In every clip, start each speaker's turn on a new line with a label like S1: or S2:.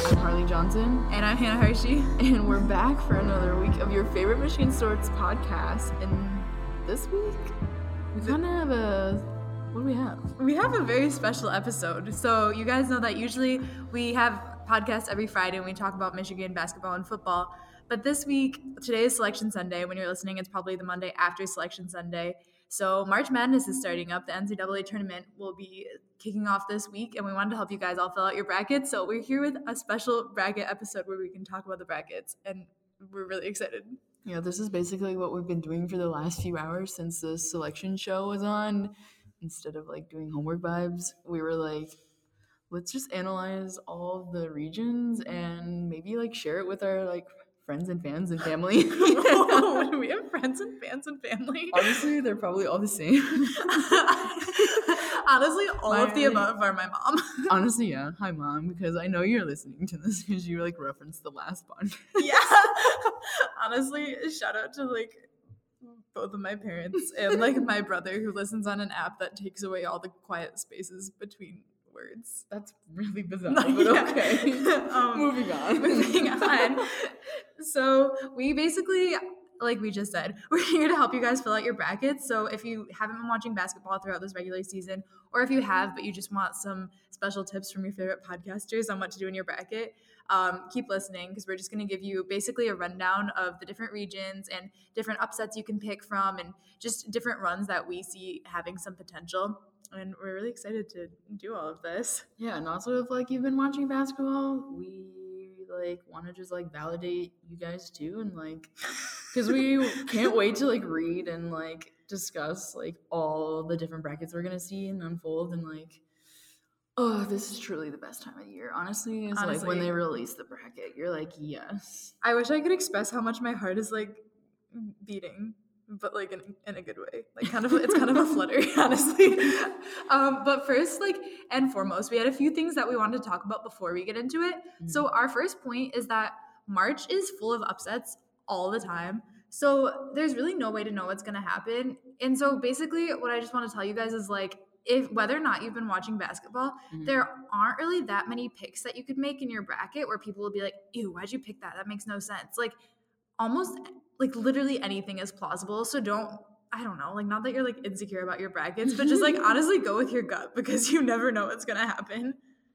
S1: I'm Harley Johnson.
S2: And I'm Hannah Hershey.
S1: And we're back for another week of your favorite Michigan Sports podcast. And this week, we kind of have what do we have?
S2: We have a very special episode. So you guys know that usually we have podcasts every Friday and we talk about Michigan basketball and football. But this week, today is Selection Sunday. When you're listening, it's probably the Monday after Selection Sunday. So March Madness is starting up. The NCAA tournament will be kicking off this week, and we wanted to help you guys all fill out your brackets. So we're here with a special bracket episode where we can talk about the brackets, and we're really excited.
S1: Yeah, this is basically what we've been doing for the last few hours since the selection show was on. Instead of doing homework vibes, we were like, let's just analyze all the regions and maybe share it with our friends and fans and family.
S2: Do we have friends and fans and family?
S1: Honestly, they're probably all the same.
S2: Honestly, all of the above are my mom.
S1: Honestly, yeah. Hi, Mom, because I know you're listening to this because you referenced the last podcast.
S2: Yeah. Honestly, shout out to both of my parents and my brother who listens on an app that takes away all the quiet spaces between words.
S1: That's really bizarre, but okay. Moving on.
S2: So we basically, like we just said, we're here to help you guys fill out your brackets. So if you haven't been watching basketball throughout this regular season, or if you have, but you just want some special tips from your favorite podcasters on what to do in your bracket, keep listening because we're just going to give you basically a rundown of the different regions and different upsets you can pick from and just different runs that we see having some potential. And we're really excited to do all of this.
S1: Yeah, and also if you've been watching basketball, we want to just validate you guys too, and because we can't wait to read and discuss all the different brackets we're gonna see and unfold, and oh, this is truly the best time of the year. Honestly, when they release the bracket, you're yes.
S2: I wish I could express how much my heart is beating, but in a good way. It's kind of a flutter, honestly. But first, and foremost, we had a few things that we wanted to talk about before we get into it. Mm-hmm. So our first point is that March is full of upsets all the time. So there's really no way to know what's going to happen. And so basically what I just want to tell you guys is if whether or not you've been watching basketball, mm-hmm. there aren't really that many picks that you could make in your bracket where people will be like, ew, why'd you pick that? That makes no sense. Almost literally anything is plausible. So I don't know, not that you're insecure about your brackets, but just honestly go with your gut because you never know what's going to happen.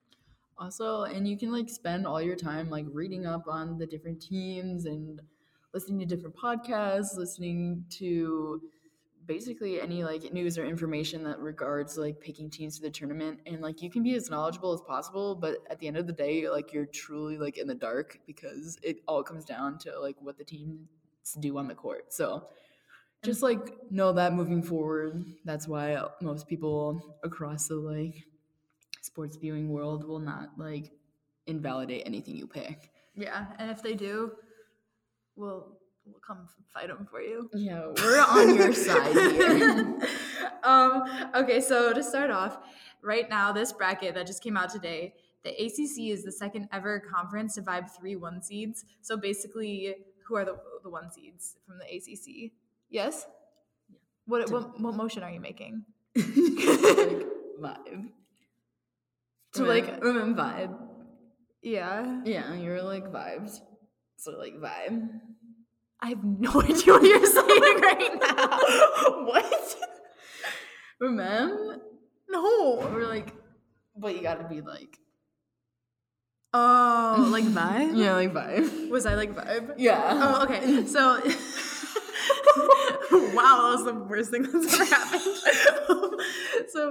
S1: Also, and you can spend all your time reading up on the different teams and listening to different podcasts, listening to basically any news or information that regards picking teams to the tournament, and you can be as knowledgeable as possible, but at the end of the day you're truly in the dark because it all comes down to what the teams do on the court. So just know that moving forward, that's why most people across the sports viewing world will not invalidate anything you pick.
S2: Yeah, and if they do, we'll come fight them for you.
S1: Yeah, we're on your side here.
S2: Okay, so to start off, right now, this bracket that just came out today, the ACC is the second ever conference to vibe 3 1 seeds. So basically, who are the 1 seeds from the ACC? Yes? Yeah. What motion are you making?
S1: Vibe.
S2: To
S1: vibe.
S2: Yeah.
S1: Yeah, you're vibes. So vibe.
S2: I have no idea what you're saying right now.
S1: What? Remember?
S2: No.
S1: We're but you gotta be
S2: oh, vibe?
S1: Yeah, vibe.
S2: Was I vibe?
S1: Yeah.
S2: Oh, okay. So wow, that was the worst thing that's ever happened. So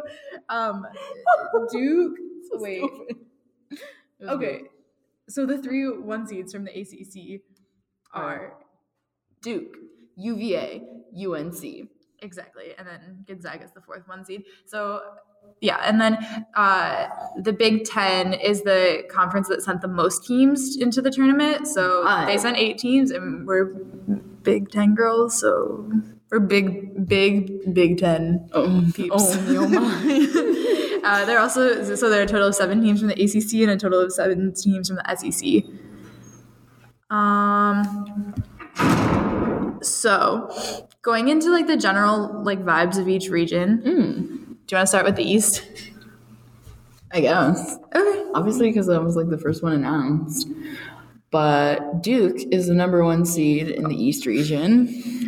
S2: Duke wait. Okay. So the 3 1 seeds from the ACC are
S1: Duke, UVA, UNC.
S2: Exactly. And then Gonzaga is the 4th 1 seed. So, yeah. And then the Big Ten is the conference that sent the most teams into the tournament. So they sent 8 teams, and we're Big Ten girls. So we're big Ten peeps.
S1: Oh my.
S2: There are a total of 7 teams from the ACC and a total of 7 teams from the SEC. So, going into the general vibes of each region, do you want to start with the East?
S1: I guess.
S2: Okay.
S1: Obviously, because I was like the first one announced. But Duke is the number 1 seed in the East region.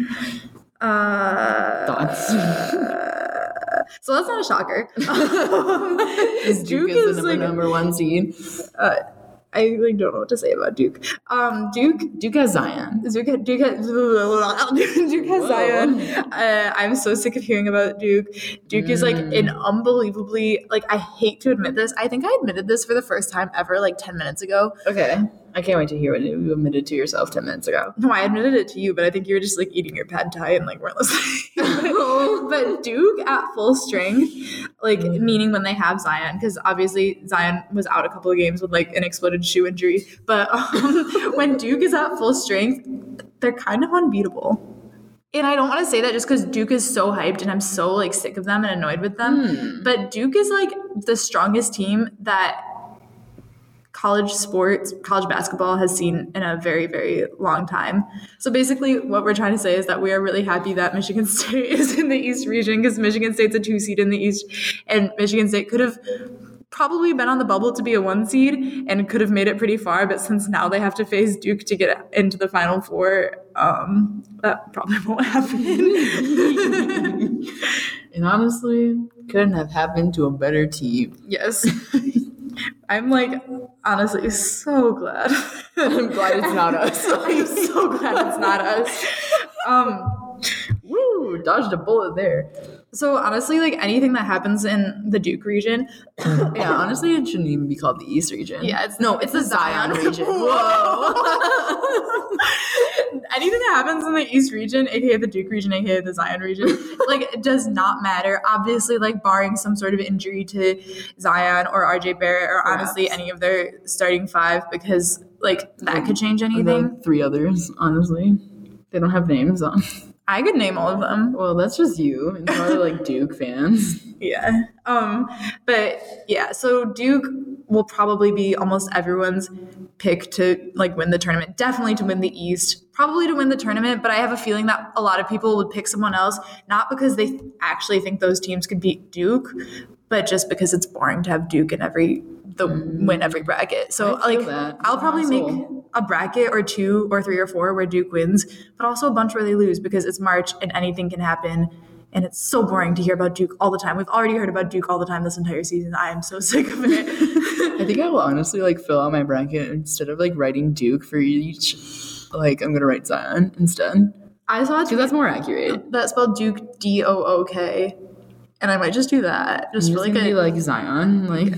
S1: Thoughts?
S2: So that's not a shocker.
S1: Duke is the number 1 seed.
S2: I like don't know what to say about Duke.
S1: Duke has Zion.
S2: Duke has Zion. I'm so sick of hearing about Duke. Duke is like an unbelievably, like, I hate to admit this. I think I admitted this for the first time ever like 10 minutes ago.
S1: Okay. I can't wait to hear what you admitted to yourself 10 minutes ago.
S2: No, I admitted it to you, but I think you were just like eating your pad thai and like weren't listening. But Duke at full strength, like meaning when they have Zion, because obviously Zion was out a couple of games with like an exploded shoe injury. But when Duke is at full strength, they're kind of unbeatable. And I don't want to say that just because Duke is so hyped and I'm so like sick of them and annoyed with them. But Duke is like the strongest team that college basketball has seen in a very, very long time. So basically what we're trying to say is that we are really happy that Michigan State is in the East region, because Michigan State's a 2 seed in the East, and Michigan State could have probably been on the bubble to be a 1 seed and could have made it pretty far, but since now they have to face Duke to get into the Final Four, that probably won't happen.
S1: And honestly, couldn't have happened to a better team.
S2: Yes. I'm like honestly so glad.
S1: I'm glad it's not us.
S2: I'm so glad it's not us.
S1: Woo, dodged a bullet there.
S2: So honestly, like anything that happens in the Duke region,
S1: yeah, honestly, it shouldn't even be called the East region.
S2: Yeah,
S1: it's the Zion region. Whoa.
S2: Anything that happens in the East region, aka the Duke region, aka the Zion region, like it does not matter. Obviously, like barring some sort of injury to Zion or RJ Barrett or honestly any of their starting 5, because like that could change anything.
S1: The 3 others, honestly, they don't have names on.
S2: I could name all of them.
S1: Well, that's just you and probably like Duke fans.
S2: Yeah. But yeah, so Duke will probably be almost everyone's pick to like win the tournament. Definitely to win the East, probably to win the tournament, but I have a feeling that a lot of people would pick someone else, not because they actually think those teams could beat Duke, but just because it's boring to have Duke in win every bracket. So like I'll probably make a bracket or 2 or 3 or 4 where Duke wins, but also a bunch where they lose, because it's March and anything can happen. And it's so boring to hear about Duke all the time. We've already heard about Duke all the time this entire season. I am so sick of it.
S1: I think I will honestly like fill out my bracket instead of like writing Duke for each. Like I'm gonna write Zion instead.
S2: I saw it too.
S1: That's more accurate.
S2: That spelled Duke Dook, and I might just do that. Just really good.
S1: Be like Zion, like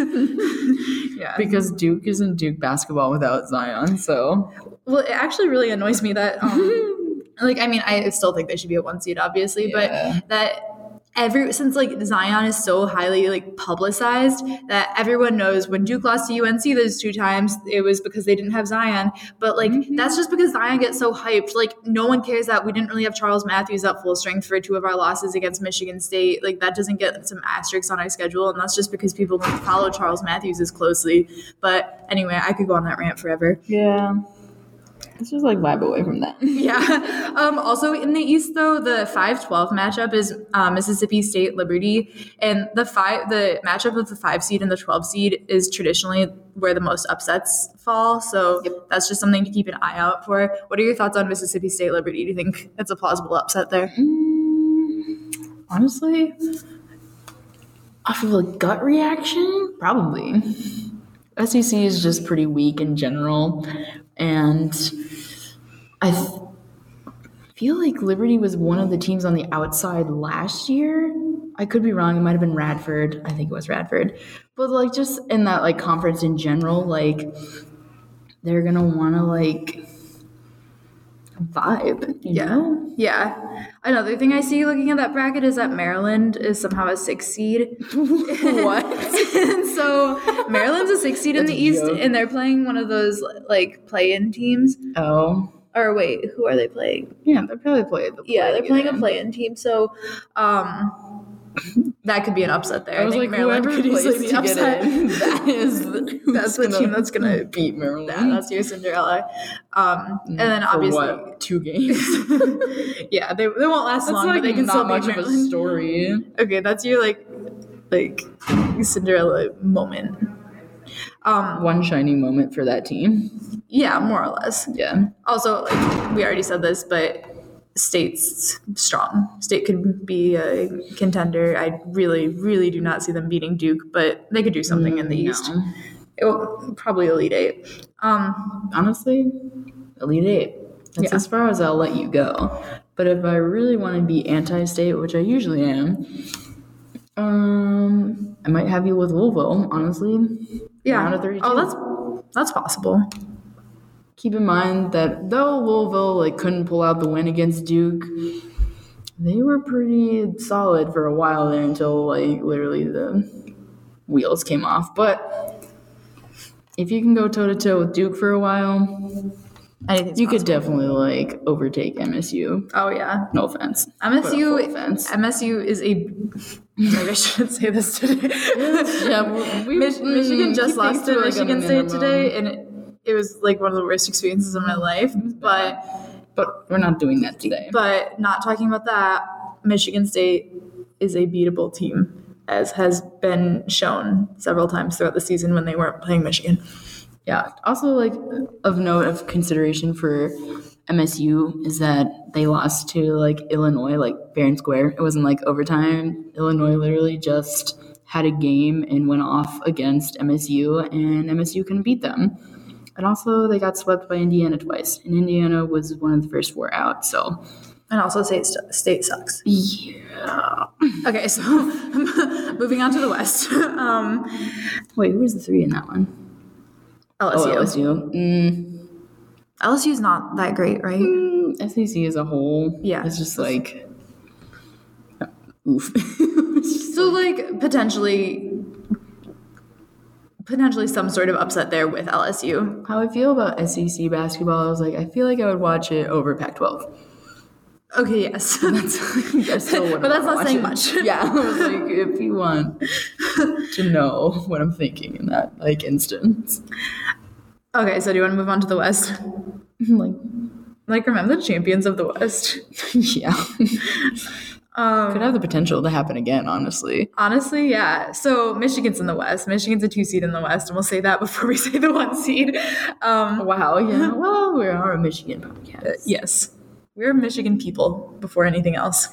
S2: yeah.
S1: Because Duke isn't Duke basketball without Zion. So
S2: well, it actually really annoys me that like, I mean, I still think they should be a 1 seed, obviously, but that since like Zion is so highly like publicized that everyone knows when Duke lost to UNC those 2 times, it was because they didn't have Zion. But like, that's just because Zion gets so hyped. Like, no one cares that we didn't really have Charles Matthews at full strength for 2 of our losses against Michigan State. Like, that doesn't get some asterisks on our schedule. And that's just because people don't follow Charles Matthews as closely. But anyway, I could go on that rant forever.
S1: Yeah. Let's just like vibe away from that.
S2: Yeah. Also in the East though, the 5-12 matchup is Mississippi State Liberty, and the matchup of the 5 seed and the 12 seed is traditionally where the most upsets fall. So that's just something to keep an eye out for. What are your thoughts on Mississippi State Liberty? Do you think it's a plausible upset there?
S1: Honestly, off of a gut reaction, probably. SEC is just pretty weak in general. And I feel like Liberty was one of the teams on the outside last year. I could be wrong. It might have been Radford. I think it was Radford. But like just in that like conference in general, like they're going to want to like vibe. You know?
S2: Yeah. Another thing I see looking at that bracket is that Maryland is somehow a 6 seed.
S1: What?
S2: And so Maryland's a 6 seed in the East, and they're playing one of those like play-in teams.
S1: Oh.
S2: Or wait, who are they playing?
S1: Yeah, they're probably playing
S2: they're playing a play-in team. So that could be an upset there.
S1: I was like, Maryland could easily be upset.
S2: That's the team that's gonna
S1: beat Maryland.
S2: That's your Cinderella. And then obviously
S1: for what, 2 games.
S2: Yeah, they won't last long,
S1: like
S2: but they can
S1: not
S2: still
S1: much
S2: beat
S1: of
S2: Maryland.
S1: a story.
S2: Okay, that's your like like Cinderella moment.
S1: One shining moment for that team.
S2: Yeah, more or less.
S1: Yeah.
S2: Also, like we already said this, but State's strong. State could be a contender. I really, really do not see them beating Duke, but they could do something in the East.
S1: No.
S2: It will probably Elite Eight.
S1: Honestly, Elite Eight. That's as far as I'll let you go. But if I really want to be anti-state, which I usually am, I might have you with Louisville, honestly.
S2: Yeah.
S1: Round of 32.
S2: Oh, that's possible.
S1: Keep in mind that though Louisville like couldn't pull out the win against Duke, they were pretty solid for a while there until like literally the wheels came off. But if you can go toe to toe with Duke for a while,
S2: Anything's
S1: you
S2: possible.
S1: could definitely like overtake MSU.
S2: Oh yeah.
S1: No offense. But full offense.
S2: MSU is a. Maybe I shouldn't say this today.
S1: Yeah,
S2: Michigan just
S1: keep
S2: lost
S1: things
S2: to
S1: to, like, a
S2: Michigan State
S1: minimum.
S2: today, and it was like one of the worst experiences of my life. But
S1: we're not doing that today.
S2: But not talking about that, Michigan State is a beatable team, as has been shown several times throughout the season when they weren't playing Michigan.
S1: Yeah. Also, like, of note of consideration for MSU is that they lost to, like, Illinois, like, fair and square. It wasn't, like, overtime. Illinois literally just had a game and went off against MSU, and MSU couldn't beat them. And also, they got swept by Indiana twice, and Indiana was one of the first four out, so.
S2: And also, State sucks.
S1: Yeah.
S2: Okay, so moving on to the West.
S1: Wait, who was the three in that one?
S2: LSU.
S1: Oh, LSU.
S2: LSU's not that great, right?
S1: SEC as a whole.
S2: Yeah.
S1: It's just like, oof.
S2: So, like, potentially some sort of upset there with LSU.
S1: How I feel about SEC basketball, I was like, I feel like I would watch it over Pac-12.
S2: Okay, yes.
S1: But
S2: that's not saying much.
S1: Yeah, I was like, if you want to know what I'm thinking in that like instance.
S2: Okay, so do you want to move on to the West? Like remember the champions of the West?
S1: Yeah. Could have the potential to happen again, honestly.
S2: Honestly, yeah. So Michigan's in the West. Michigan's a 2 seed in the West, and we'll say that before we say the 1 seed.
S1: Wow, yeah. Well, we are a Michigan podcast.
S2: Yes. We're Michigan people before anything else.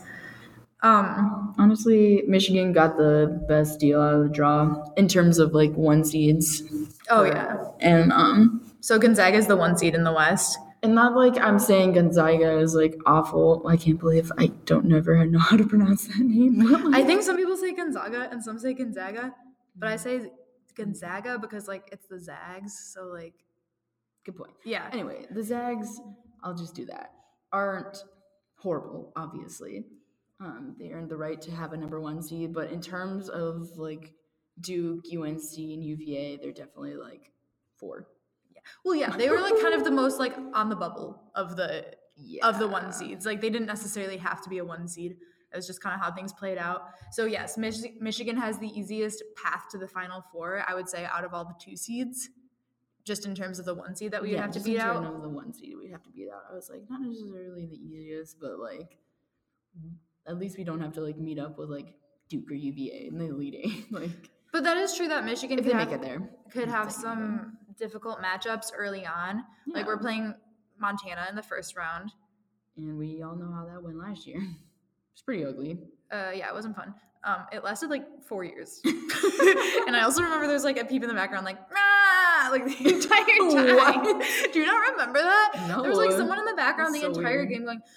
S1: Honestly, Michigan got the best deal out of the draw in terms of like 1 seeds.
S2: Oh yeah.
S1: And
S2: so Gonzaga is the 1 seed in the West.
S1: And not like I'm saying Gonzaga is like awful. I can't believe I don't never know how to pronounce that name.
S2: I think some people say Gonzaga and some say Gonzaga, but I say Gonzaga because like it's the Zags, so like
S1: good point.
S2: Yeah.
S1: Anyway, the Zags, I'll just do that, aren't horrible, obviously. They earned the right to have a number 1 seed, but in terms of like Duke, UNC, and UVA, they're definitely like 4.
S2: Well, yeah, they were like kind of the most like on the bubble of the 1 seeds. Like they didn't necessarily have to be a 1 seed. It was just kind of how things played out. So yes, Michigan has the easiest path to the Final Four, I would say, out of all the 2 seeds. Just in terms of the 1 seed that we would have to beat out.
S1: In terms of the 1 seed we'd have to beat out. I was like, not necessarily the easiest, but like at least we don't have to like meet up with like Duke or UVA in the Elite Eight. Like,
S2: but that is true that Michigan
S1: if they make it there,
S2: could have some difficult matchups early on. Yeah. Like we're playing Montana in the first round.
S1: And we all know how that went last year. It's pretty ugly.
S2: Yeah, it wasn't fun. It lasted like 4 years. And I also remember there's like a peep in the background like, ah, like the entire time. What? Do you not remember that?
S1: No.
S2: There was like someone in the background the entire game going,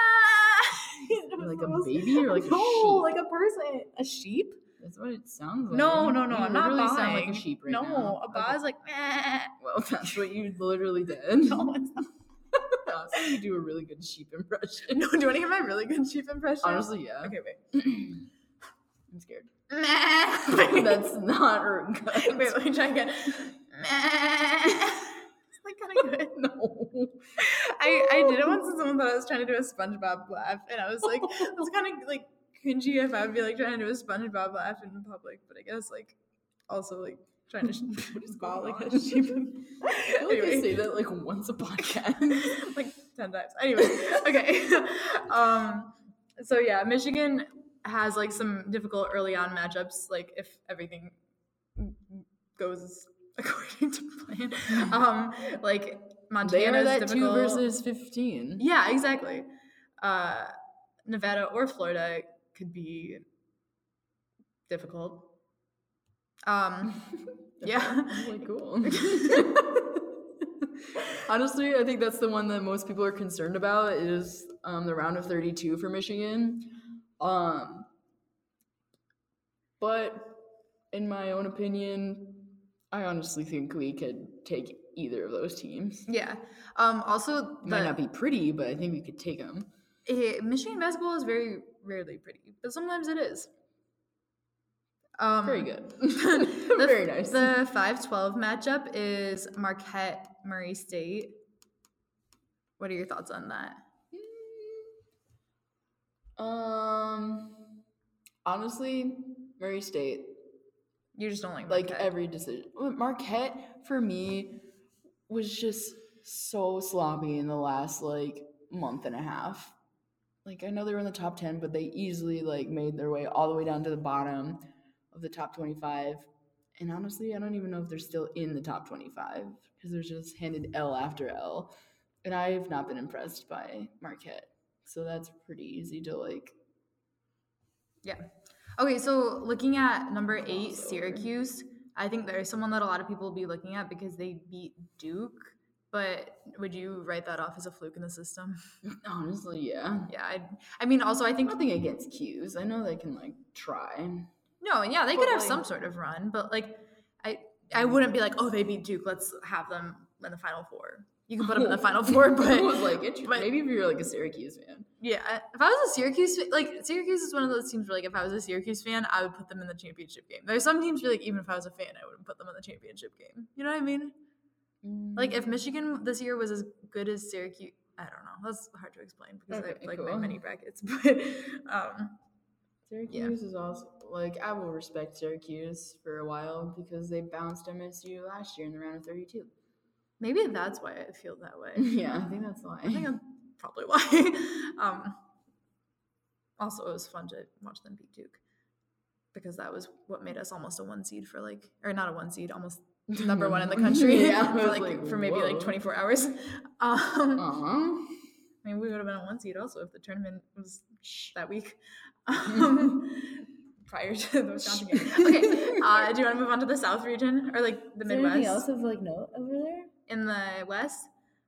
S2: ah.
S1: Like a baby or like a sheep?
S2: No, like a person. A sheep?
S1: That's what it sounds like.
S2: No,
S1: you
S2: I'm not buying.
S1: Sound like a sheep right now.
S2: No, a ba is like, meh.
S1: Well, that's what you literally did.
S2: No, it's not.
S1: So you do a really good sheep impression.
S2: No, do you want to hear my really good sheep impression?
S1: Honestly, yeah.
S2: Okay, wait.
S1: I'm scared. That's not good.
S2: Wait, let me try again. It's like kind of good.
S1: No.
S2: I did it once and someone thought I was trying to do a SpongeBob laugh, and I was like, it was kind of like cringy if I would be like trying to do a SpongeBob laugh in public, but I guess like also like trying to ball like a sheep.
S1: I feel like I say that like once a podcast,
S2: like 10 times. Anyway, okay. So yeah, Michigan has like some difficult early on matchups, like if everything goes according to plan. Like Montana
S1: They are
S2: is
S1: that
S2: difficult.
S1: 2 versus 15.
S2: Yeah, exactly. Nevada or Florida could be difficult. Yeah.
S1: Like, cool. Honestly, I think that's the one that most people are concerned about is the round of 32 for Michigan. But in my own opinion, I honestly think we could take either of those teams.
S2: Yeah. Also,
S1: It might not be pretty, but I think we could take them.
S2: Michigan basketball is very rarely pretty, but sometimes it is.
S1: Very good.
S2: Very
S1: nice.
S2: The 5-12 matchup is Marquette Murray State. What are your thoughts on that?
S1: Honestly, Murray State.
S2: You just don't like Marquette.
S1: Like every decision. Marquette for me was just so sloppy in the last like month and a half. Like I know they were in the top 10, but they easily like made their way all the way down to the bottom of the top 25. And honestly, I don't even know if they're still in the top 25 because they're just handed L after L. And I've not been impressed by Marquette. So that's pretty easy to like.
S2: Yeah. Okay, so looking at number 8, Syracuse, I think there's someone that a lot of people will be looking at because they beat Duke. But would you write that off as a fluke in the system?
S1: Honestly, yeah.
S2: Yeah, I mean, also I think
S1: nothing against Q's. I know they can like try.
S2: No, yeah, they could have some sort of run, but like I wouldn't be like, oh, they beat Duke, let's have them in the Final Four. You can put them in the Final Four, but
S1: I was like, maybe if you're like a Syracuse fan.
S2: Yeah, if I was a Syracuse Syracuse is one of those teams where like if I was a Syracuse fan, I would put them in the championship game. There's some teams where like even if I was a fan, I wouldn't put them in the championship game. You know what I mean? Like if Michigan this year was as good as Syracuse, I don't know. That's hard to explain because I have like my mini brackets, but
S1: Syracuse is also like I will respect Syracuse for a while because they bounced MSU last year in the round of 32.
S2: Maybe that's why I feel that way.
S1: Yeah, I think that's why.
S2: I think that's probably why. Also, it was fun to watch them beat Duke because that was what made us almost a 1 seed for like, or not a 1 seed, almost number 1 in the country for maybe like 24 hours. I mean, we would have been a 1 seed also if the tournament was that week. Prior to the Wisconsin game. Okay, do you want to move on to the South region or like the Midwest?
S1: Anything else of like note over there?
S2: In the West?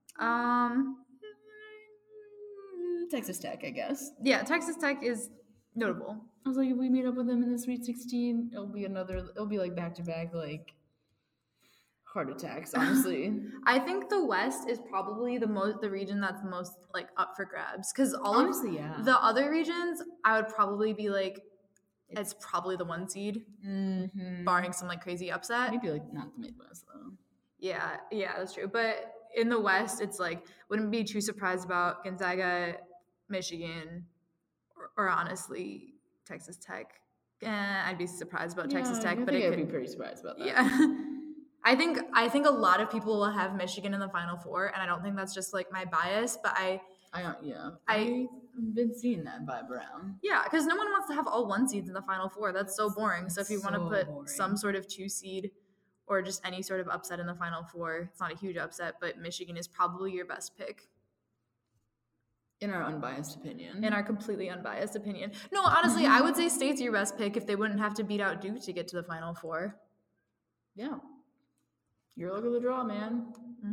S1: Texas Tech, I guess.
S2: Yeah, Texas Tech is notable.
S1: I was like, if we meet up with them in the Sweet 16, it'll be like back-to-back, like, heart attacks, honestly.
S2: I think the West is probably the region that's most, like, up for grabs. Because
S1: honestly, yeah.
S2: The other regions, I would probably be like, it's probably the 1 seed, barring some, like, crazy upset.
S1: Maybe, like, not the Midwest, though.
S2: Yeah, that's true. But in the West, it's like, wouldn't be too surprised about Gonzaga, Michigan, or honestly, Texas Tech. I'd be surprised about Texas Tech, but
S1: I'd be pretty surprised about that.
S2: Yeah. I think a lot of people will have Michigan in the Final Four, and I don't think that's just like my bias, but
S1: I've been seeing that vibe around.
S2: Yeah, because no one wants to have all 1 seeds in the Final Four. That's so boring. So if you want to put some sort of 2 seed or just any sort of upset in the Final Four, it's not a huge upset, but Michigan is probably your best pick.
S1: In our unbiased opinion.
S2: In our completely unbiased opinion. No, honestly, I would say State's your best pick if they wouldn't have to beat out Duke to get to the Final Four.
S1: Yeah. Your luck of the draw, man.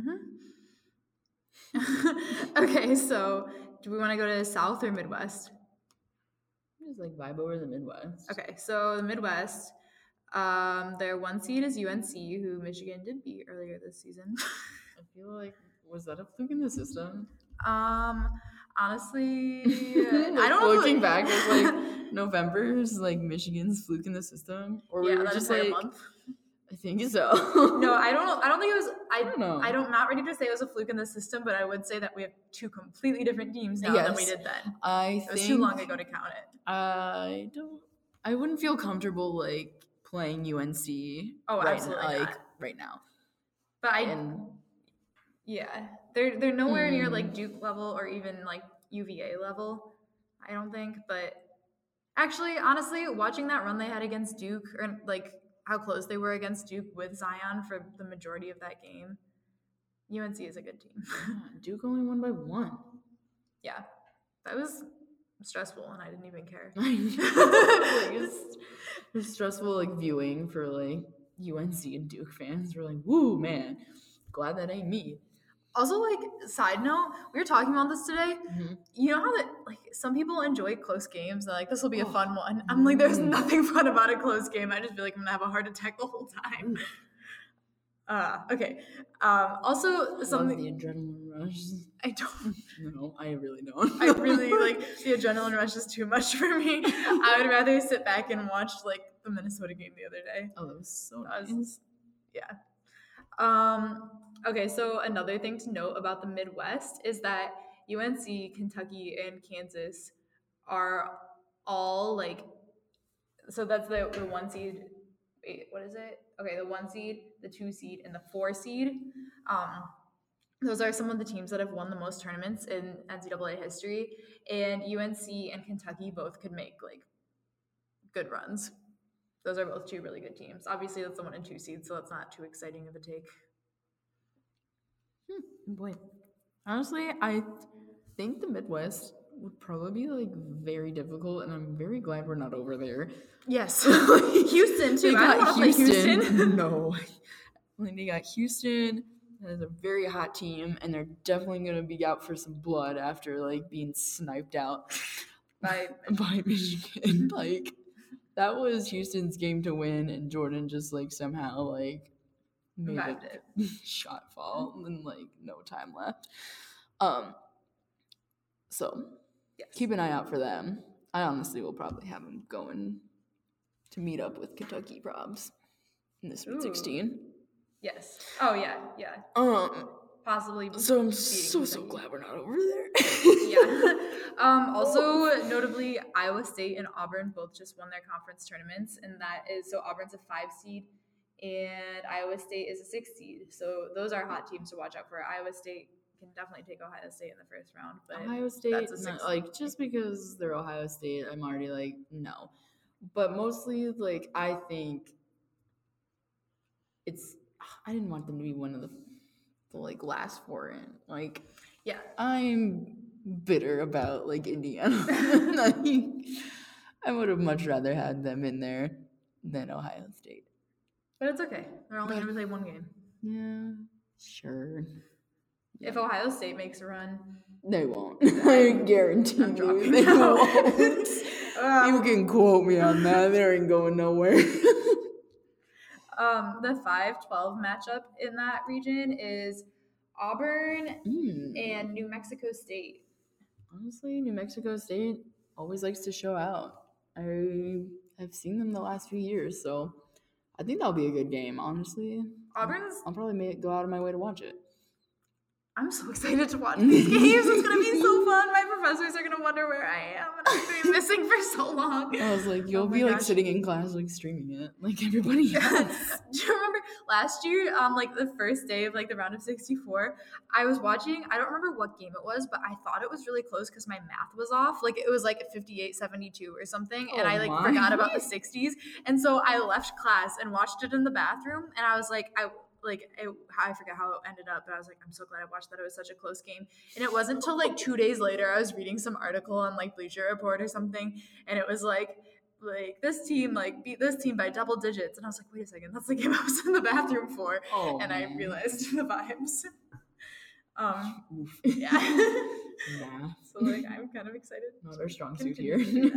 S2: Okay, so do we want to go to South or Midwest?
S1: Just like vibe over the Midwest.
S2: Okay, so the Midwest, their 1 seed is UNC, who Michigan did beat earlier this season.
S1: I feel like, was that a fluke in the system?
S2: Honestly,
S1: like, I don't know. Looking back, it's like November is like Michigan's fluke in the system, or we were just like, month. I think so.
S2: No, I don't know. I don't think it was. I don't know. I'm not ready to say it was a fluke in the system, but I would say that we have 2 completely different teams now than we did then.
S1: It
S2: was too long ago to count it.
S1: I wouldn't feel comfortable like playing UNC.
S2: Oh, absolutely not.
S1: Right now.
S2: But yeah, they're nowhere near like Duke level or even like UVA level, I don't think. But Actually, honestly, watching that run they had against Duke, or like how close they were against Duke with Zion for the majority of that game, UNC is a good team.
S1: Yeah, Duke only won by 1.
S2: Yeah, that was stressful, and I didn't even care.
S1: It was stressful like viewing for like UNC and Duke fans. We're like, woo, man, glad that ain't me.
S2: Also, like, side note, we were talking about this today.
S1: Mm-hmm.
S2: You know how that, like, some people enjoy close games. They're like, this will be a
S1: Oh.
S2: fun one. I'm like, there's nothing fun about a close game. I just feel like I'm gonna have a heart attack the whole time. Okay. Also, something.
S1: Love the adrenaline rush.
S2: I don't.
S1: No, I really don't.
S2: I really like the adrenaline rush is too much for me. I would rather sit back and watch like the Minnesota game the other day.
S1: Oh, that was so
S2: That was-
S1: nice.
S2: Yeah. Okay, so another thing to note about the Midwest is that UNC, Kentucky, and Kansas are all like, so that's the 1 seed. Wait, what is it? Okay, the 1 seed, the 2 seed, and the 4 seed. Those are some of the teams that have won the most tournaments in NCAA history, and UNC and Kentucky both could make like good runs. Those are both 2 really good teams. Obviously, that's the 1 and 2 seeds, so that's not too exciting of a take.
S1: Boy, honestly, I think the Midwest would probably be like very difficult, and I'm very glad we're not over there.
S2: Yes, Houston too. I don't want to play Houston.
S1: No, like they got Houston. That is a very hot team, and they're definitely gonna be out for some blood after like being sniped out
S2: by
S1: Michigan. Like that was Houston's game to win, and Jordan just like somehow like made
S2: it.
S1: Shot fall and like no time left. So
S2: Yes.
S1: keep an eye out for them. I honestly will probably have them going to meet up with Kentucky probs in the Sweet 16.
S2: Yes. Oh yeah. Possibly.
S1: So I'm so glad we're not over there.
S2: Yeah. Also, notably, Iowa State and Auburn both just won their conference tournaments, and that is so Auburn's a 5 seed, and Iowa State is a 6 seed. So those are hot teams to watch out for. Iowa State can definitely take Ohio State in the first round, but
S1: Ohio State,
S2: that's a 6
S1: like just because they're Ohio State, I'm already like no. But mostly, like I think it's. I didn't want them to be one of the like last 4 in. Like,
S2: yeah,
S1: I'm bitter about like Indiana. I would have much rather had them in there than Ohio State.
S2: But it's okay. They're only going to play 1 game.
S1: Yeah, sure.
S2: If Ohio State makes a run,
S1: they won't. I guarantee you they won't. You can quote me on that. They ain't going nowhere.
S2: The 5-12 matchup in that region is Auburn and New Mexico State.
S1: Honestly, New Mexico State always likes to show out. I've seen them the last few years, so I think that'll be a good game, honestly. I'll probably go out of my way to watch it.
S2: I'm so excited to watch these games. It's going to be so fun. My professors are going to wonder where I am, and I'm going to be missing for so long.
S1: I was like, you'll be like sitting in class, like streaming it, like everybody else.
S2: Do you remember last year on like the first day of like the round of 64, I was watching, I don't remember what game it was, but I thought it was really close because my math was off. Like it was like 58-72 or something. And I like forgot about the 60s. And so I left class and watched it in the bathroom. And I was like, I forget how it ended up, but I was like, I'm so glad I watched that. It was such a close game. And it wasn't until like 2 days later, I was reading some article on like Bleacher Report or something. And it was like this team like beat this team by double digits. And I was like, wait a second, that's the game I was in the bathroom for. And I realized the vibes. Yeah. So like, I'm kind of excited.
S1: Not our strong suit here.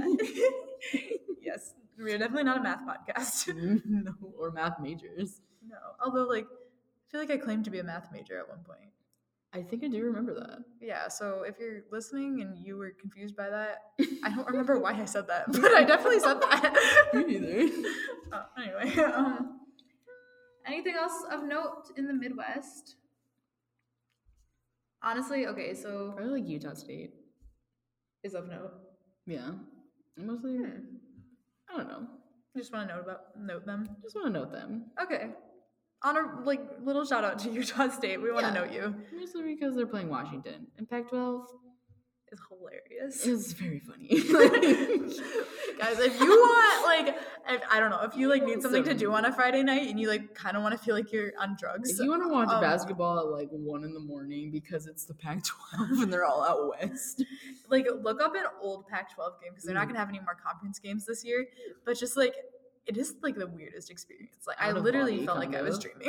S2: Yes. We're definitely not a math podcast.
S1: No, or math majors.
S2: No, although like I feel like I claimed to be a math major at one point.
S1: I think I do remember that.
S2: Yeah, so if you're listening and you were confused by that, I don't remember why I said that, but I definitely said that.
S1: Me neither.
S2: Anyway, anything else of note in the Midwest? Honestly, okay, so
S1: probably like Utah State
S2: is of note.
S1: Yeah, mostly. I don't know.
S2: You just want to note them.
S1: Just want to note them.
S2: Okay. On a like little shout out to Utah State. We want to note you.
S1: Mostly because they're playing Washington. And Pac-12
S2: is hilarious.
S1: It's very funny.
S2: guys, if you want I don't know, if you need something to do on a Friday night and you kind of want to feel like you're on drugs.
S1: If you want to watch basketball at 1 a.m. because it's the Pac-12 and they're all out west,
S2: look up an old Pac-12 game because they're not gonna have any more conference games this year. But just it is the weirdest experience. I literally felt like I was dreaming.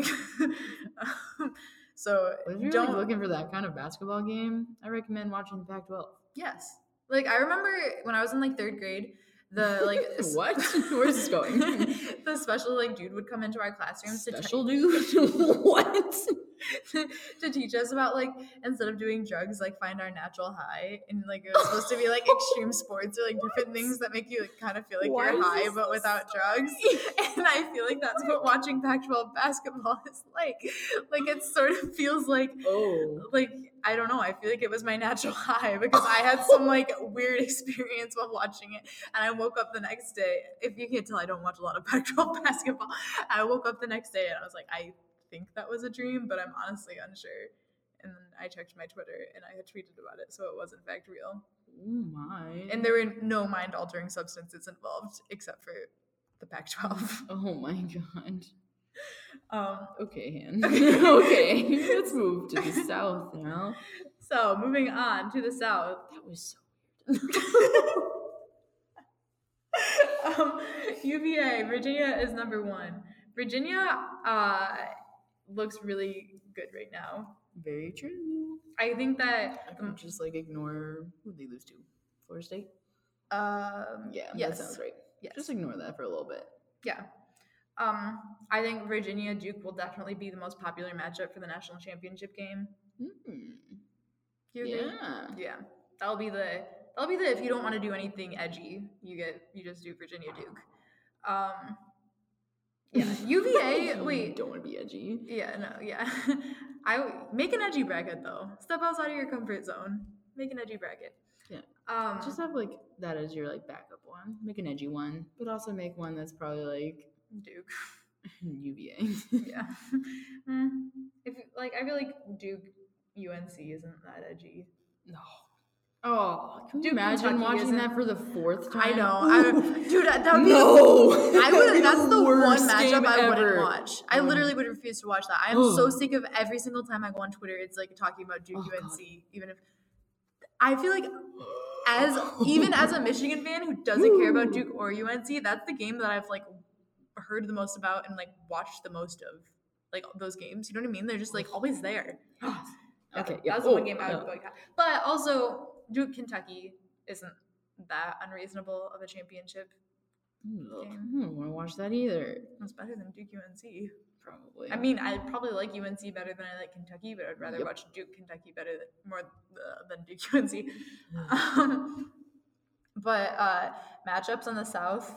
S2: So
S1: if you're looking for that kind of basketball game, I recommend watching the Pac-12.
S2: Yes. I remember when I was in 3rd grade, the
S1: what? Where's this going?
S2: The special dude would come into our classrooms.
S1: Dude? What?
S2: To teach us about instead of doing drugs, find our natural high, and it was supposed to be extreme sports or different things that make you kind of feel like you're high but without drugs. And I feel like that's what watching Pac-12 basketball is like. It sort of feels I don't know, I feel like it was my natural high because I had some weird experience while watching it, and I woke up the next day. If you can't tell, I don't watch a lot of Pac-12 basketball. I woke up the next day and I was like, I think that was a dream, but I'm honestly unsure. And then I checked my Twitter and I had tweeted about it, so it was in fact real.
S1: Oh my.
S2: And there were no mind-altering substances involved except for the Pac-12.
S1: Oh my god. Okay, Han.
S2: Okay.
S1: Let's move to the south now.
S2: So, moving on to the south.
S1: That was so weird.
S2: UVA, Virginia is number 1. Virginia looks really good right now.
S1: Very true.
S2: I think that
S1: I can just ignore who they lose to. Florida State?
S2: Yes.
S1: That sounds right.
S2: Yes.
S1: Just ignore that for a little bit.
S2: Yeah. I think Virginia Duke will definitely be the most popular matchup for the national championship game. Yeah. That'll be the if you don't want to do anything edgy, you just do Virginia Duke. Yeah, UVA. Wait,
S1: don't want to be edgy.
S2: Yeah, no, yeah. I make an edgy bracket though. Step outside of your comfort zone. Make an edgy bracket.
S1: Yeah. Just have that as your backup one. Make an edgy one, but also make one that's probably
S2: Duke,
S1: UVA.
S2: Yeah. If I feel like Duke, UNC isn't that edgy.
S1: No. Oh, can you imagine
S2: Kentucky
S1: watching that for the 4th time?
S2: I know. Dude, that would be that's the one matchup I wouldn't watch. I literally would refuse to watch that. I am so sick of every single time I go on Twitter, it's talking about Duke UNC. God. Even if I feel like even as a Michigan fan who doesn't care about Duke or UNC, that's the game that I've heard the most about and watched the most of those games. You know what I mean? They're just always there.
S1: Okay,
S2: yeah. That's the one game I would boycott. But also Duke Kentucky isn't that unreasonable of a championship game.
S1: I don't want to watch that either.
S2: It's better than Duke UNC.
S1: Probably.
S2: I mean, I probably like UNC better than I like Kentucky, but I'd rather watch Duke Kentucky than Duke UNC. But matchups on the South.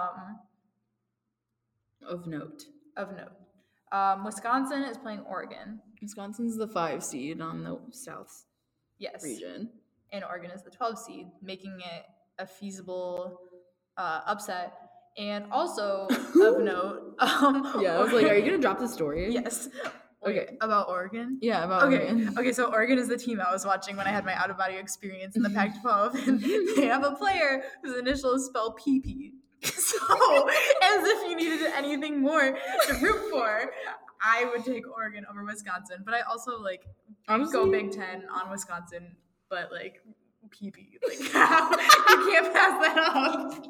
S1: Of note.
S2: Wisconsin is playing Oregon.
S1: Wisconsin's the 5 seed on the South region.
S2: And Oregon is the 12 seed, making it a feasible upset. And also, of note...
S1: yeah, I was like, are you going to drop the story?
S2: Yes.
S1: Okay.
S2: About Oregon?
S1: Yeah, about Oregon.
S2: Okay, so Oregon is the team I was watching when I had my out-of-body experience in the Pac-12. And they have a player whose initials spell PP. So, as if you needed anything more to root for, I would take Oregon over Wisconsin. But I also, honestly, go Big Ten on Wisconsin, but, PP. You can't pass that up.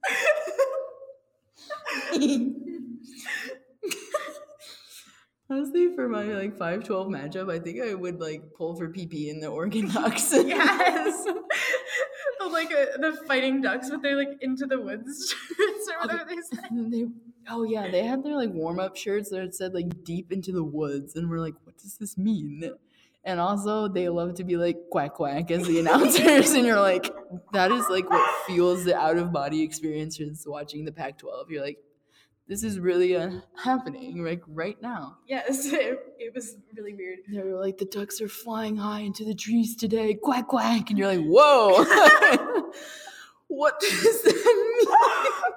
S1: Honestly, for my 5-12 matchup, I think I would pull for PP in the Oregon Ducks.
S2: Yes. The Fighting Ducks with their Into the Woods shirts or whatever they said.
S1: They had their warm-up shirts that said Deep Into the Woods, and we're like, what does this mean? And also they love to be quack quack as the announcers, and you're like, that is what fuels the out-of-body experiences watching the Pac-12. You're like, this is really happening right now.
S2: Yes, it was really weird.
S1: They were like, the ducks are flying high into the trees today, quack quack, and you're like, whoa. What does that mean?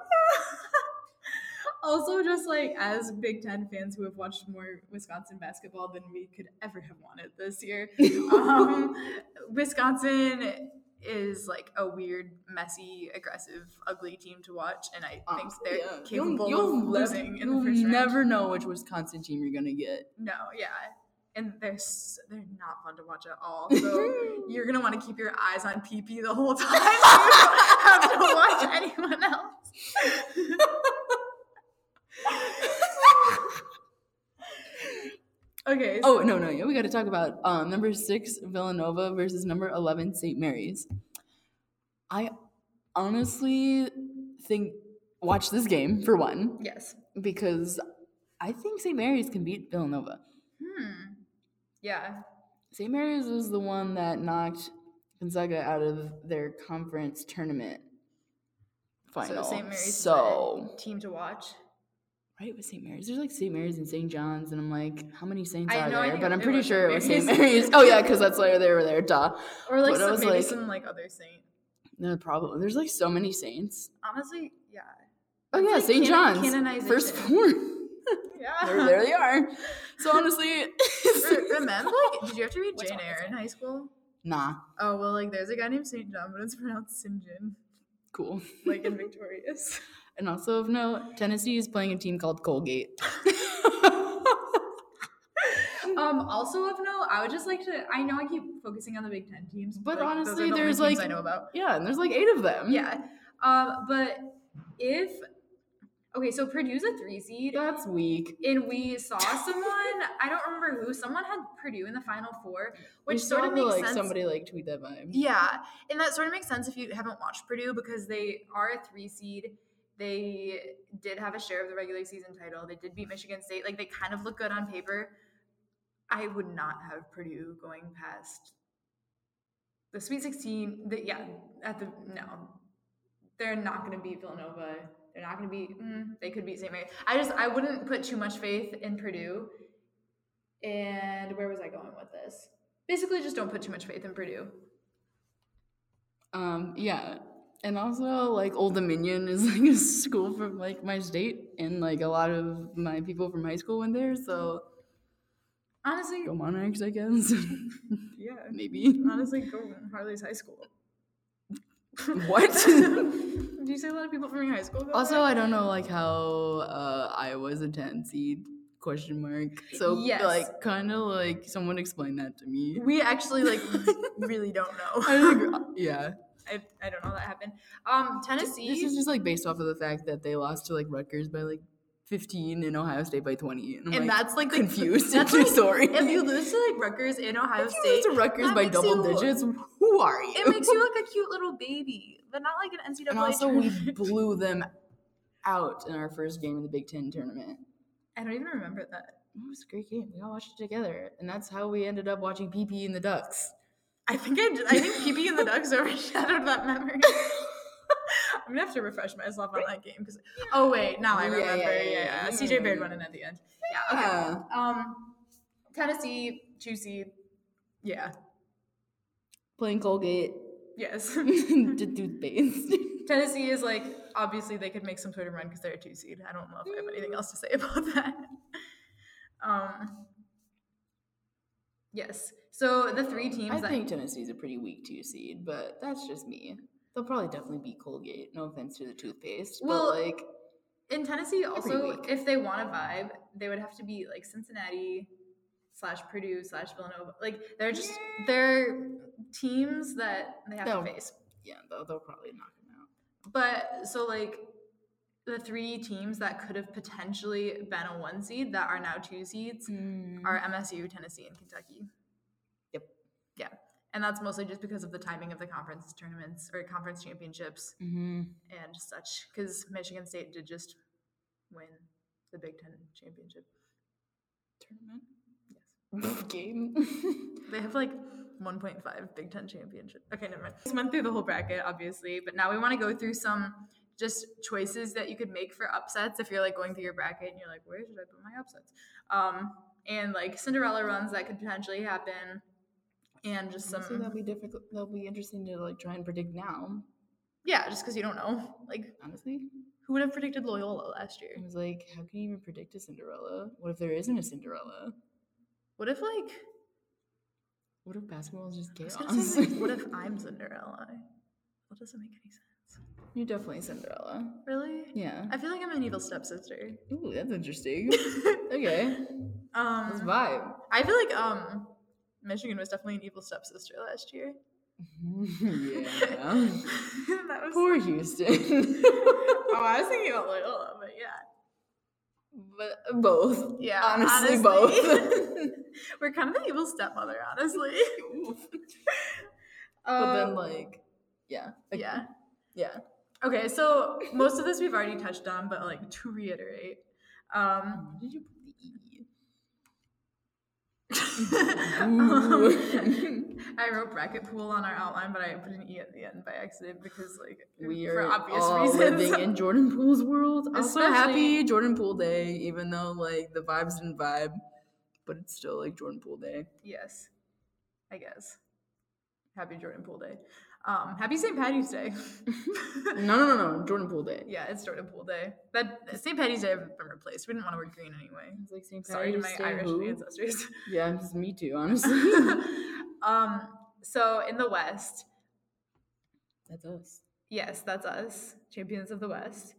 S2: Also, just as Big Ten fans who have watched more Wisconsin basketball than we could ever have wanted this year, Wisconsin is like a weird, messy, aggressive, ugly team to watch, and I think
S1: Honestly,
S2: they're
S1: yeah.
S2: capable
S1: You'll
S2: of losing in the
S1: you'll
S2: first round.
S1: never know which Wisconsin team you're gonna get.
S2: No, yeah. And they're not fun to watch at all. So you're gonna want to keep your eyes on PP the whole time. You don't have to watch anyone else. Okay.
S1: Oh no, yeah, we got to talk about number 6 Villanova versus number 11 St. Mary's. I honestly think watch this game for one.
S2: Yes.
S1: Because I think St. Mary's can beat Villanova.
S2: Yeah.
S1: St. Mary's was the one that knocked Gonzaga out of their conference tournament final.
S2: So St. Mary's is the team to watch.
S1: Right, with St. Mary's. There's like St. Mary's and St. John's, and I'm like, how many Saints
S2: I
S1: are
S2: know, I
S1: there?
S2: think
S1: But I'm
S2: it
S1: pretty
S2: was
S1: sure it was
S2: St.
S1: St.
S2: Mary's.
S1: Mary's. Oh yeah, because that's why they were there, duh.
S2: Or like
S1: But it was
S2: maybe
S1: like-
S2: some like other saint.
S1: No problem. There's like so many Saints.
S2: Honestly, yeah.
S1: Oh
S2: It's
S1: yeah,
S2: like
S1: St. John's.
S2: canonization.
S1: First four.
S2: Yeah.
S1: there they are. So honestly,
S2: Remember, like, did you have to read
S1: What's
S2: Jane
S1: wrong,
S2: Eyre in high school?
S1: nah,
S2: Oh well, like there's a guy named St. John, but it's pronounced St. John,
S1: cool.
S2: like in Victorious.
S1: And also of note, Tennessee is playing a team called Colgate.
S2: Also of note, I would just like to. I know I keep focusing on the Big Ten teams,
S1: But
S2: like, those
S1: honestly,
S2: are the
S1: there's
S2: only teams
S1: like
S2: I know about.
S1: Yeah, and there's like 8 of them.
S2: Yeah. But if okay, so Purdue's a 3 seed.
S1: That's weak.
S2: And we saw someone, I don't remember who, someone had Purdue in the Final Four, which
S1: We
S2: sort
S1: saw
S2: of makes
S1: like
S2: sense.
S1: somebody like tweet that vibe.
S2: Yeah, and that sort of makes sense if you haven't watched Purdue because they are a 3 seed. They did have a share of the regular season title. They did beat Michigan State. Like, they kind of look good on paper. I would not have Purdue going past the Sweet 16. No. They're not going to beat Villanova. They're not going to beat, they could beat St. Mary. I wouldn't put too much faith in Purdue. And where was I going with this? Basically, just don't put too much faith in Purdue.
S1: Yeah. And also, like, Old Dominion is like a school from like my state, and like a lot of my people from high school went there, so
S2: Honestly,
S1: go Monarchs, I guess.
S2: yeah.
S1: Maybe.
S2: Honestly, go Harley's high school.
S1: What?
S2: Did you say a lot of people from your high school? Go
S1: Also,
S2: there?
S1: I don't know like how Iowa's a 10 seed ? So
S2: Yes.
S1: like kind of like someone explain that to me.
S2: We actually like really don't know.
S1: Yeah.
S2: I don't know how that happened. Tennessee.
S1: This is just like based off of the fact that they lost to like Rutgers by like 15 and Ohio State by 20. And I'm
S2: and
S1: like,
S2: that's like
S1: confused.
S2: That's like,
S1: Sorry.
S2: If you lose to like Rutgers in Ohio
S1: If you
S2: State,
S1: lose to Rutgers
S2: that
S1: by
S2: makes
S1: double
S2: you-
S1: digits, who are you?
S2: it makes you look a cute little baby, but not like an NCAA.
S1: And also, we
S2: tournament.
S1: blew them out in our first game in the Big Ten tournament.
S2: I don't even remember that.
S1: It was a great game. We all watched it together, and that's how we ended up watching PP and the Ducks.
S2: I think PP and the Ducks overshadowed that memory. I'm gonna have to refresh myself on that game because. Oh wait, now I
S1: Yeah,
S2: remember.
S1: yeah.
S2: CJ Baird won it at the end. Yeah. Okay.
S1: Yeah.
S2: Tennessee 2 seed. Yeah.
S1: Playing Colgate
S2: Yes.
S1: to toothpaste.
S2: Tennessee is like obviously they could make some sort of run because they're a 2 seed. I don't know if I have anything else to say about that. Yes. So the 3 teams
S1: I
S2: that
S1: think Tennessee's a pretty weak 2 seed, but that's just me. They'll probably definitely beat Colgate. No offense to the toothpaste,
S2: Well,
S1: but like
S2: in Tennessee also,
S1: weak.
S2: if they want a vibe, they would have to be like Cincinnati / Purdue / Villanova. Like they're teams that they have to face.
S1: yeah, they'll probably knock them out.
S2: But so like the 3 teams that could have potentially been a 1 seed that are now 2 seeds are MSU, Tennessee, and Kentucky.
S1: Yep.
S2: Yeah. And that's mostly just because of the timing of the conference tournaments or conference championships and such. Because Michigan State did just win the Big Ten championship
S1: Tournament?
S2: Yes.
S1: Game?
S2: They have like 1.5 Big Ten championship. Okay, never mind. We went through the whole bracket, obviously, but now we want to go through some just choices that you could make for upsets if you're like going through your bracket and you're like, where should I put my upsets? And like Cinderella runs that could potentially happen. And just some
S1: So that'll be difficult. That'll be interesting to like try and predict now.
S2: yeah, just because you don't know. Like,
S1: Honestly,
S2: who would have predicted Loyola last year?
S1: I was like, how can you even predict a Cinderella? What if there isn't a Cinderella?
S2: What if like
S1: What if basketball is just
S2: I was
S1: chaos?
S2: gonna say, like, what if I'm Cinderella? That doesn't make any sense.
S1: You're definitely Cinderella.
S2: Really?
S1: Yeah.
S2: I feel like I'm an evil stepsister.
S1: Ooh, that's interesting. Okay. Let's vibe.
S2: I feel like Michigan was definitely an evil stepsister last year.
S1: Yeah.
S2: That was
S1: Poor Houston.
S2: Oh, I was thinking about Loyola, but yeah.
S1: But both.
S2: Yeah,
S1: honestly.
S2: both.
S1: Both.
S2: We're kind of the evil stepmother, honestly.
S1: But then, like, yeah.
S2: Yeah.
S1: Yeah.
S2: Okay, so most of this we've already touched on, but like to reiterate,
S1: Where did you put the E?
S2: I wrote bracket pool on our outline, but I put an E at the end by accident because, like,
S1: We
S2: for
S1: are
S2: obvious
S1: all
S2: reasons.
S1: living in Jordan Poole's world. Also,
S2: Especially-
S1: happy Jordan Poole Day, even though, like, the vibes didn't vibe. But it's still, like, Jordan Poole Day.
S2: Yes, I guess. Happy Jordan Poole Day. Happy St. Patty's Day.
S1: No. Jordan Poole Day.
S2: Yeah, it's Jordan Poole Day. That St. Patty's Day have been replaced. We didn't want to wear green anyway.
S1: It's like St.
S2: Sorry to
S1: Patty's
S2: my
S1: Day,
S2: Irish
S1: who?
S2: ancestors.
S1: Yeah, me too, honestly.
S2: So in the West,
S1: That's us.
S2: yes, that's us, champions of the West.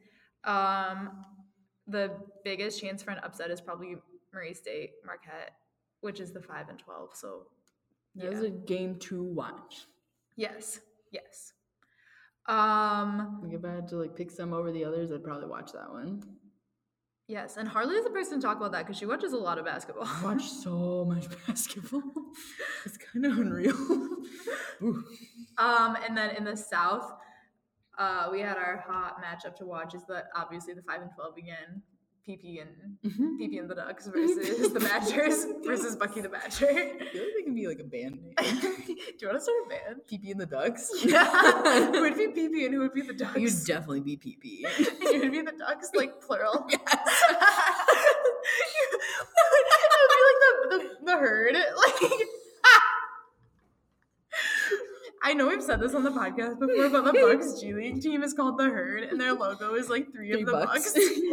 S2: The biggest chance for an upset is probably Murray State Marquette, which is the 5 and 12. So
S1: That was a game to watch.
S2: yes.
S1: If I had to, like, pick some over the others, I'd probably watch that one.
S2: Yes, and Harley is the person to talk about that because she watches a lot of basketball.
S1: I watch so much basketball. It's kind of unreal.
S2: And then in the South, we had our hot matchup to watch is obviously the 5 and 12 again. PP and the Ducks versus the Badgers versus Bucky the Badger.
S1: I feel like they could be like a band name.
S2: Do you want to start a band?
S1: PP and the Ducks?
S2: Yeah. Who would be PP and who would be the Ducks?
S1: You'd definitely be PP.
S2: And you would be the Ducks, like plural.
S1: Yes.
S2: It would be like the herd. Like I know we've said this on the podcast before, but the Bucks G League team is called the Herd, and their logo is like three of the Bucks.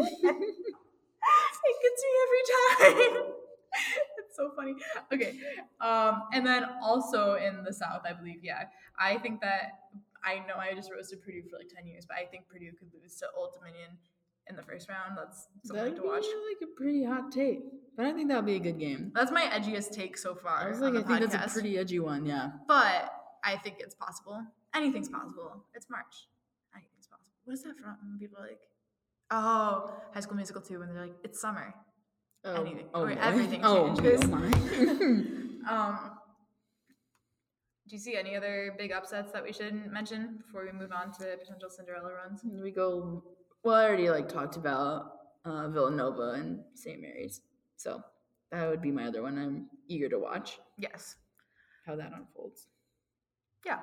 S2: It gets me every time. It's so funny. Okay. And then also in the South, I believe, yeah. I think that I know I just roasted Purdue for like 10 years, but I think Purdue could lose to Old Dominion in the first round. That's something to watch.
S1: That'd be like a pretty hot take. But I think that would be a good game.
S2: That's my edgiest take so far.
S1: I was like,
S2: on the
S1: I think that's
S2: podcast.
S1: a pretty edgy one, yeah.
S2: But I think it's possible. Anything's possible. It's March. Anything's possible. What is that from? When people are like, oh, High School Musical 2, when they're like, it's summer. Anything. Or everything changes.
S1: Oh my.
S2: Do you see any other big upsets that we should mention before we move on to potential Cinderella runs?
S1: Well, I already like talked about Villanova and St. Mary's. So that would be my other one. I'm eager to watch
S2: Yes.
S1: how that unfolds.
S2: Yeah.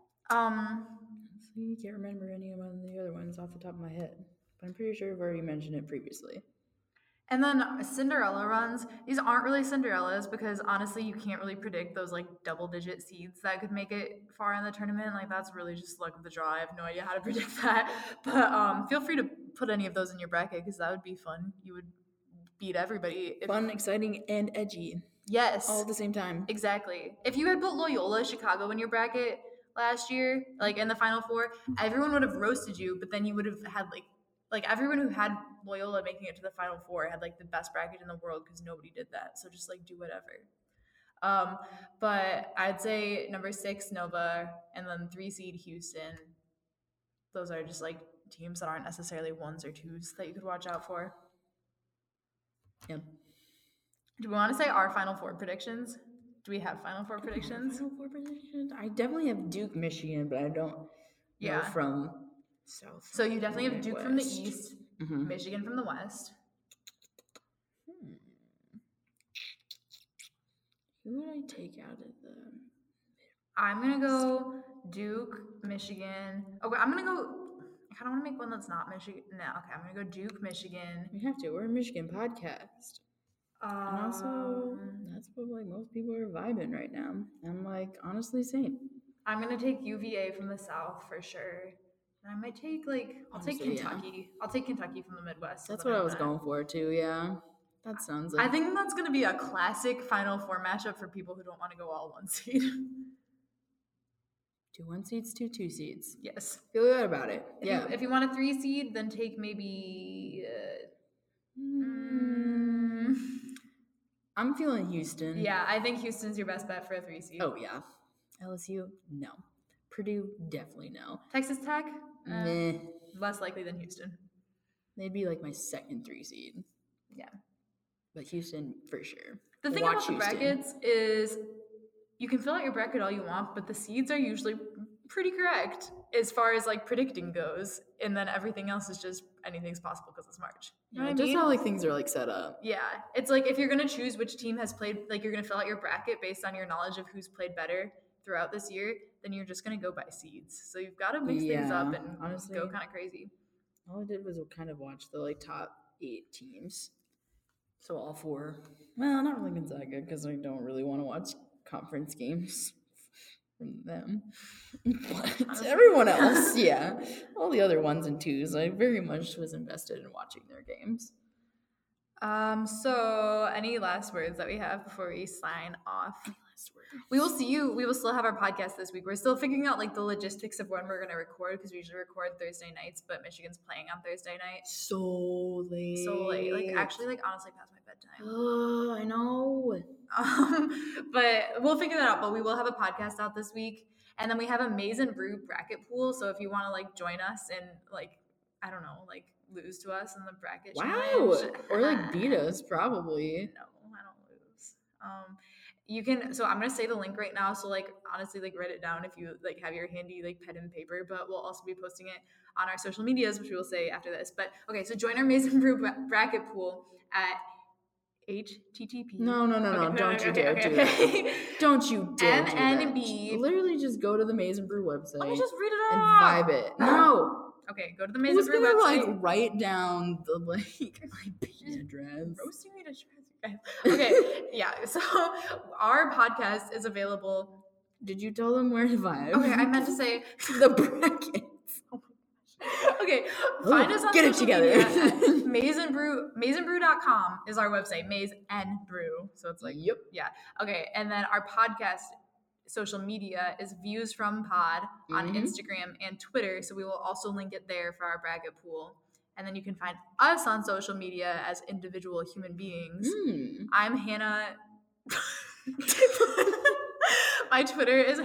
S1: I can't remember any of the other ones off the top of my head, but I'm pretty sure I've already mentioned it previously.
S2: And then Cinderella runs. These aren't really Cinderellas because honestly, you can't really predict those like double-digit seeds that could make it far in the tournament. Like that's really just luck of the draw. I have no idea how to predict that. But feel free to put any of those in your bracket because that would be fun. You would beat everybody.
S1: Fun, exciting, and edgy.
S2: Yes.
S1: All at the same time.
S2: Exactly. If you had put Loyola Chicago in your bracket last year, like in the Final Four, everyone would have roasted you, but then you would have had like everyone who had Loyola making it to the Final Four had like the best bracket in the world because nobody did that. So just like do whatever. But I'd say number 6 Nova and then 3 seed Houston. Those are just like teams that aren't necessarily 1s or 2s that you could watch out for.
S1: Yep.
S2: Do we want to say our Final Four predictions? Do we have Final Four predictions?
S1: Final Four predictions? I definitely have Duke, Michigan, but I don't know from South.
S2: So you definitely have Duke from the
S1: West.
S2: East,
S1: Mm-hmm.
S2: Michigan from the West.
S1: Who would I take out of the...
S2: I'm going to go Duke, Michigan. Okay, I'm going to go... I kind of want to make one that's not Michigan. No, okay, I'm going to go Duke, Michigan.
S1: We have to. We're a Michigan podcast. And also, that's what like most people are vibing right now. I'm like, honestly, same.
S2: I'm going to take UVA from the South for sure. And I might take I'll take Kentucky. Yeah. I'll take Kentucky from the Midwest.
S1: That's what I was going for too, yeah. That sounds like...
S2: I think that's going to be a classic Final Four matchup for people who don't want to go all 1 seed.
S1: 2 1 seeds, 2 2 seeds.
S2: Yes.
S1: Feel good about it.
S2: If you want a 3 seed, then take maybe...
S1: I'm feeling Houston.
S2: Yeah, I think Houston's your best bet for a 3 seed.
S1: Oh, yeah. LSU? No. Purdue? Definitely no.
S2: Texas Tech?
S1: Meh.
S2: Less likely than Houston.
S1: They'd be like my second 3 seed.
S2: Yeah.
S1: But Houston, for sure.
S2: The thing about the brackets is you can fill out your bracket all you want, but the seeds are usually pretty correct as far as like predicting goes. And then everything else is just anything's possible because it's March. You know what I mean?
S1: How like things are like set up.
S2: Yeah. It's like if you're going to choose which team has played, like you're going to fill out your bracket based on your knowledge of who's played better throughout this year, then you're just going to go by seeds. So you've got to mix things up and honestly go kind of crazy.
S1: All I did was kind of watch the like top 8 teams. So all 4. Well, not really Gonzaga because I don't really want to watch conference games from them. But everyone else, yeah. All the other 1s and 2s, I very much was invested in watching their games.
S2: So any last words that we have before we sign off? We will see you. We will still have our podcast this week. We're still figuring out like the logistics of when we're going to record because we usually record Thursday nights, but Michigan's playing on Thursday night.
S1: So late.
S2: Like actually like honestly past my bedtime.
S1: Oh, I know.
S2: But we'll figure that out. But we will have a podcast out this week. And then we have a Maize and Brew bracket pool. So if you want to like join us and like, I don't know, like lose to us in the bracket challenge.
S1: Or like beat us probably.
S2: No, I don't lose. You can, so I'm going to say the link right now. So like, honestly, like write it down if you like have your handy like pen and paper, but we'll also be posting it on our social medias, which we will say after this. But okay, so join our Maize and Brew bracket pool at HTTP.
S1: No. Don't you dare do that. Don't you dare
S2: MNB.
S1: Do that. Literally just go to the Maize and Brew website.
S2: Let me just read it
S1: and
S2: off.
S1: vibe it. No.
S2: Okay, go to the Maize and Brew website.
S1: Like write down the like IP address.
S2: Roasting me to shreds, you guys. Okay, yeah. So our podcast is available.
S1: Did you tell them where to vibe?
S2: Okay, I meant to say
S1: the brackets.
S2: Okay, find us on
S1: get it together.
S2: Maize and Brew. MaizeandBrew.com is our website. Maize and Brew. So it's like,
S1: yep.
S2: Yeah. Okay, and then our podcast social media is Views from Pod on Instagram and Twitter. So we will also link it there for our bracket pool. And then you can find us on social media as individual human beings. I'm Hannah. My Twitter is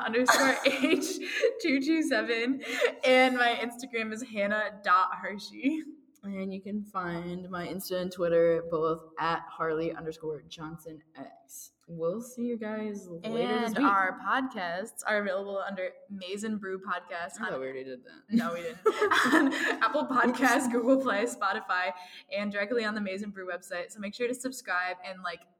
S2: Hannah_H227. And my Instagram is Hannah.Hershey.
S1: And you can find my Insta and Twitter both at Harley_JohnsonX. We'll see you guys later this week.
S2: And our podcasts are available under Maize and Brew Podcast.
S1: I thought we already did that.
S2: No, we didn't. On Apple Podcasts, Google Play, Spotify, and directly on the Maize and Brew website. So make sure to subscribe and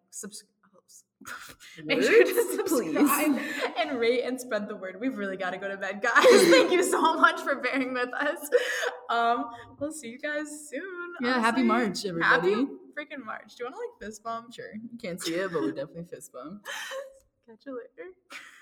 S2: make sure to subscribe and rate and spread the word. We've really got to go to bed, guys. Thank you so much for bearing with us. We'll see you guys soon.
S1: Yeah, happy March, everybody.
S2: Happy freaking March. Do you want to like fist bump?
S1: Sure. You can't see it, but we definitely fist bump.
S2: Catch you later.